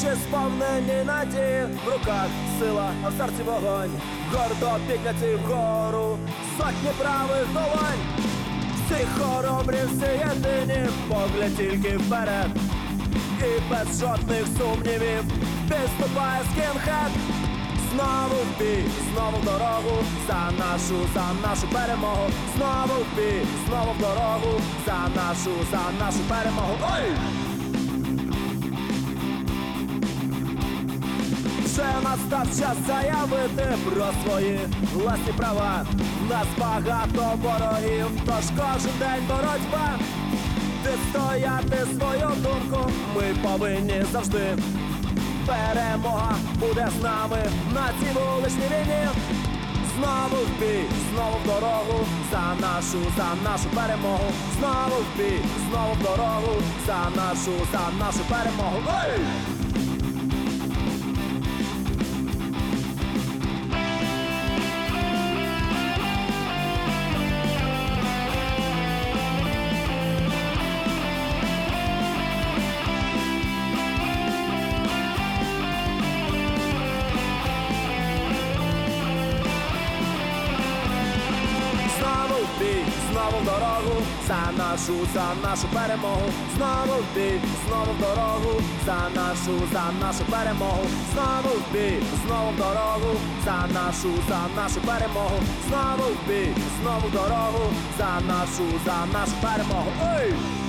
Очі сповнені надії, в руках сила, а в серці вогонь. Гордо підняті вгору сотні правих долонь. Всі хоробрі, всі єдині, погляд тільки вперед. І без жодних сумнівів підступає скінхед. Знову в бій, знову в дорогу, за нашу перемогу. Знову в бій, знову в дорогу, за нашу перемогу. Ой! Вже настав час заявити про свої власні права. Нас багато ворогів, тож кожен день боротьба. Відстояти свою думку ми повинні завжди. Перемога буде з нами на цій вуличній війні. Знову в бій, знову в дорогу, за нашу перемогу. Знову в бій, знову в дорогу, за нашу перемогу. Ой! Знову в дорогу, за нашу перемогу. Знову в бій, знову в дорогу, за нашу перемогу. Знову в бій, знову в дорогу, за нашу перемогу. Знову в бій, знову в дорогу, за нашу перемогу. Ой!